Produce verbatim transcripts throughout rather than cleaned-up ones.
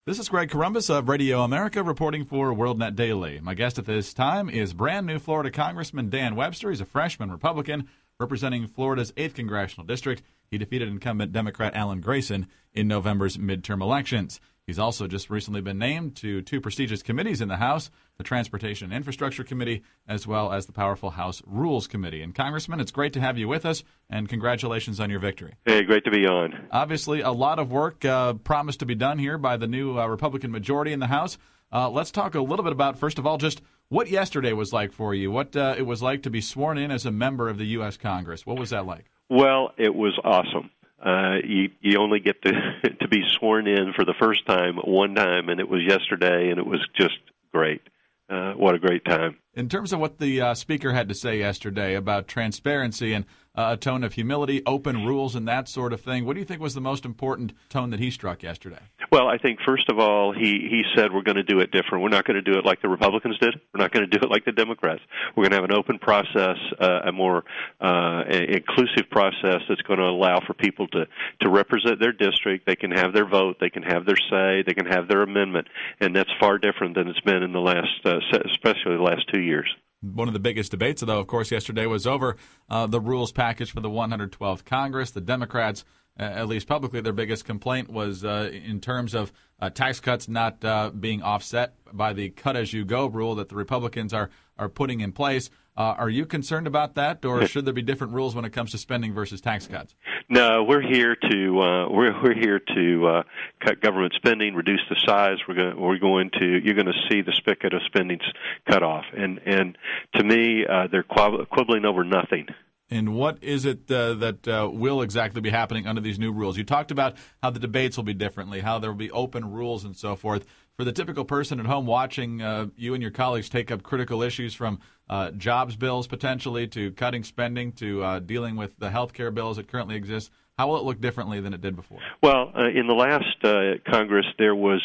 This is Greg Corombos of Radio America reporting for WorldNet Daily. My guest at this time is brand new Florida Congressman Dan Webster. He's a freshman Republican representing Florida's eighth Congressional District. He defeated incumbent Democrat Alan Grayson in November's midterm elections. He's also just recently been named to two prestigious committees in the House, the Transportation and Infrastructure Committee, as well as the powerful House Rules Committee. And Congressman, it's great to have you with us, and congratulations on your victory. Hey, great to be on. Obviously, a lot of work uh, promised to be done here by the new uh, Republican majority in the House. Uh, let's talk a little bit about, first of all, just what yesterday was like for you, what uh, it was like to be sworn in as a member of the U S Congress. What was that like? Well, it was awesome. Uh, you you only get to to be sworn in for the first time one time, and it was yesterday, and it was just great. Uh, what a great time. In terms of what the uh, speaker had to say yesterday about transparency and uh, a tone of humility, open rules, and that sort of thing, what do you think was the most important tone that he struck yesterday? Well, I think, first of all, he, he said we're going to do it different. We're not going to do it like the Republicans did. We're not going to do it like the Democrats. We're going to have an open process, uh, a more uh, inclusive process that's going to allow for people to, to represent their district. They can have their vote. They can have their say. They can have their amendment. And that's far different than it's been in the last, uh, especially the last two years. One of the biggest debates, though, of course, yesterday was over uh, the rules package for the one hundred twelfth Congress. The Democrats, uh, at least publicly, their biggest complaint was uh, in terms of uh, tax cuts not uh, being offset by the cut-as-you-go rule that the Republicans are, are putting in place. Uh, are you concerned about that, or should there be different rules when it comes to spending versus tax cuts? No, we're here to uh, we're we're here to uh, cut government spending, reduce the size. We're going we're going to you're going to see the spigot of spending cut off, and and to me uh, they're quibbling over nothing. And what is it uh, that uh, will exactly be happening under these new rules? You talked about how the debates will be differently, how there will be open rules and so forth. For the typical person at home watching uh, you and your colleagues take up critical issues from uh, jobs bills potentially to cutting spending to uh, dealing with the health care bills that currently exist, how will it look differently than it did before? Well, uh, in the last uh, Congress, there was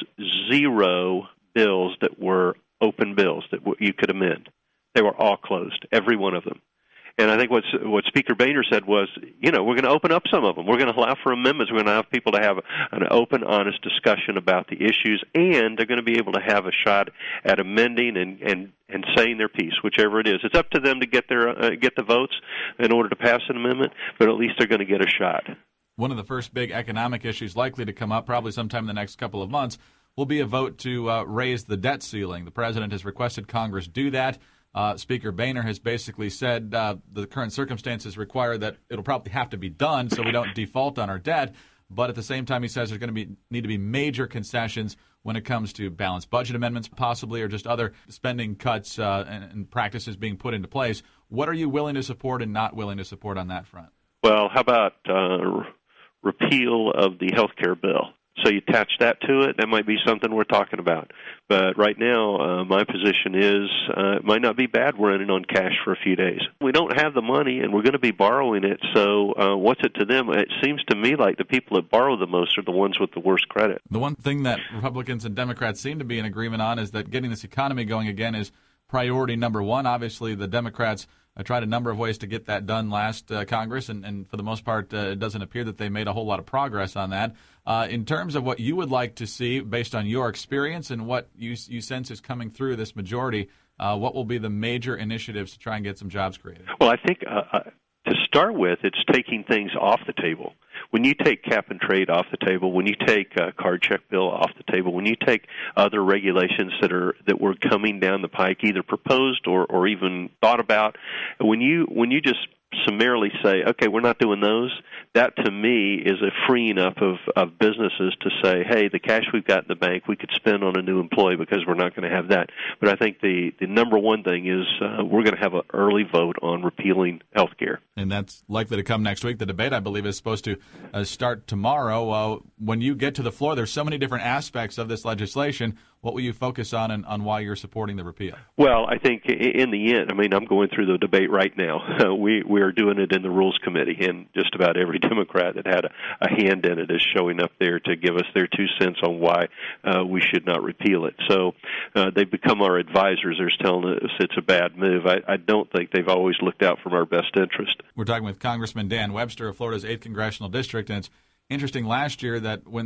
zero bills that were open bills that w- you could amend. They were all closed, every one of them. And I think what's, what Speaker Boehner said was, you know, we're going to open up some of them. We're going to allow for amendments. We're going to have people to have an open, honest discussion about the issues, and they're going to be able to have a shot at amending and, and, and saying their piece, whichever it is. It's up to them to get their uh, get the votes in order to pass an amendment, but at least they're going to get a shot. One of the first big economic issues likely to come up probably sometime in the next couple of months will be a vote to uh, raise the debt ceiling. The president has requested Congress do that. Uh, Speaker Boehner has basically said uh, the current circumstances require that it'll probably have to be done so we don't default on our debt. But at the same time, he says there's going to be need to be major concessions when it comes to balanced budget amendments possibly or just other spending cuts uh, and, and practices being put into place. What are you willing to support and not willing to support on that front? Well, how about uh, repeal of the health care bill? So you attach that to it, that might be something we're talking about. But right now, uh, my position is uh, it might not be bad we're running on cash for a few days. We don't have the money, and we're going to be borrowing it, so uh, what's it to them? It seems to me like the people that borrow the most are the ones with the worst credit. The one thing that Republicans and Democrats seem to be in agreement on is that getting this economy going again is priority number one. Obviously, the Democrats I tried a number of ways to get that done last uh, Congress, and, and for the most part, uh, it doesn't appear that they made a whole lot of progress on that. Uh, in terms of what you would like to see, based on your experience and what you, you sense is coming through this majority, uh, what will be the major initiatives to try and get some jobs created? Well, I think uh, uh, to start with, it's taking things off the table. When you take cap and trade off the table, when you take uh, card check bill off the table, when you take other regulations that are that were coming down the pike, either proposed or, or even thought about, when you when you just summarily say, okay, we're not doing those, that to me is a freeing up of, of businesses to say, hey, the cash we've got in the bank we could spend on a new employee because we're not going to have that. But I think the, the number one thing is uh, we're going to have an early vote on repealing health care. And that's likely to come next week. The debate, I believe, is supposed to uh, start tomorrow. Uh, when you get to the floor, there's so many different aspects of this legislation. What will you focus on and on why you're supporting the repeal? Well, I think in the end, I mean, I'm going through the debate right now. Uh, we we are doing it in the Rules Committee, and just about every Democrat that had a, a hand in it is showing up there to give us their two cents on why uh, we should not repeal it. So uh, they've become our advisors. They're telling us it's a bad move. I, I don't think they've always looked out for our best interest. We're talking with Congressman Dan Webster of Florida's eighth Congressional District, and it's interesting last year that when the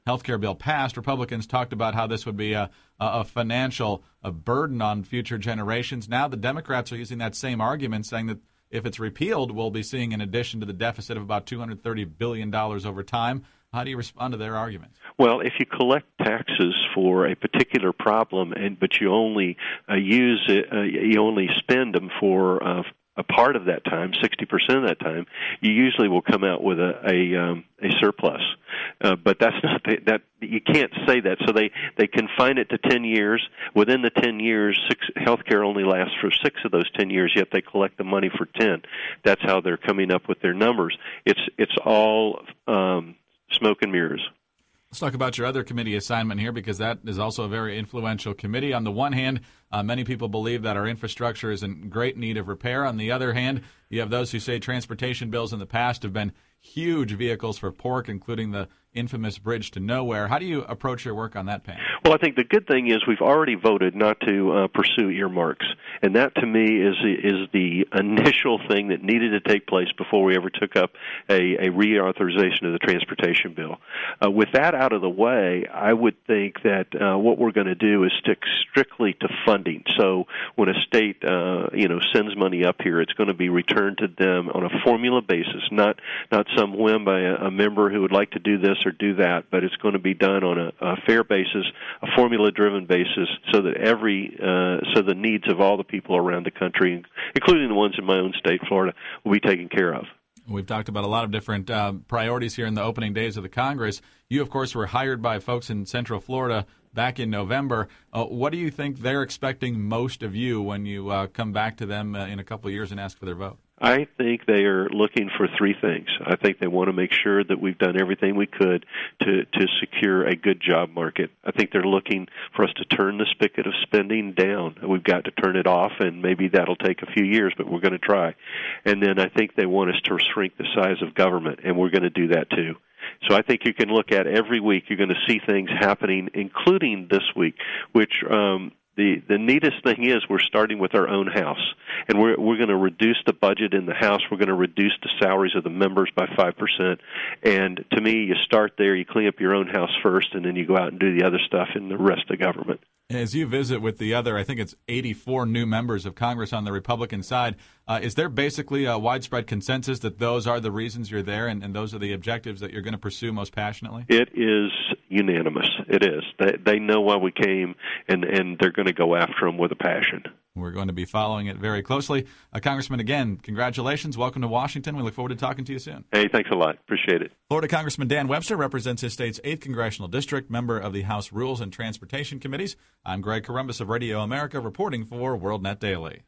health care bill passed, Republicans talked about how this would be a, a financial a burden on future generations. Now the Democrats are using that same argument, saying that if it's repealed, we'll be seeing an addition to the deficit of about two hundred thirty billion dollars over time. How do you respond to their arguments? Well, if you collect taxes for a particular problem, and but you only uh, use it, uh, you only spend them for uh, a part of that time, sixty percent of that time, you usually will come out with a a, um, a surplus. Uh, but that's not the, that you can't say that. So they they confine it to ten years. Within the ten years, six, healthcare only lasts for six of those ten years. Yet they collect the money for ten. That's how they're coming up with their numbers. It's it's all um, smoke and mirrors. Let's talk about your other committee assignment here, because that is also a very influential committee. On the one hand, uh, many people believe that our infrastructure is in great need of repair. On the other hand, you have those who say transportation bills in the past have been huge vehicles for pork, including the infamous Bridge to Nowhere. How do you approach your work on that panel? Well, I think the good thing is we've already voted not to uh, pursue earmarks, and that to me is is the initial thing that needed to take place before we ever took up a, a reauthorization of the transportation bill. Uh, with that out of the way, I would think that uh, what we're going to do is stick strictly to funding. So when a state uh, you know sends money up here, it's going to be returned to them on a formula basis, not not some whim by a, a member who would like to do this or do that, but it's going to be done on a, a fair basis, a formula-driven basis, so that every uh, so the needs of all the people around the country, including the ones in my own state, Florida, will be taken care of. We've talked about a lot of different uh, priorities here in the opening days of the Congress. You, of course, were hired by folks in Central Florida back in November. Uh, what do you think they're expecting most of you when you uh, come back to them uh, in a couple of years and ask for their vote? I think they are looking for three things. I think they want to make sure that we've done everything we could to, to secure a good job market. I think they're looking for us to turn the spigot of spending down. We've got to turn it off, and maybe that'll take a few years, but we're going to try. And then I think they want us to shrink the size of government, and we're going to do that too. So I think you can look at every week, you're going to see things happening, including this week, which um, the the neatest thing is we're starting with our own House, and we're we're going to reduce the budget in the House. We're going to reduce the salaries of the members by five percent. And to me, you start there, you clean up your own house first, and then you go out and do the other stuff in the rest of government. As you visit with the other, I think it's eighty-four new members of Congress on the Republican side, uh, is there basically a widespread consensus that those are the reasons you're there and, and those are the objectives that you're going to pursue most passionately? It is unanimous. It is. They, they know why we came, and, and they're going to go after them with a passion. We're going to be following it very closely. Uh, Congressman, again, congratulations. Welcome to Washington. We look forward to talking to you soon. Hey, thanks a lot. Appreciate it. Florida Congressman Dan Webster represents his state's eighth Congressional District, member of the House Rules and Transportation Committees. I'm Greg Corombos of Radio America, reporting for WorldNet Daily.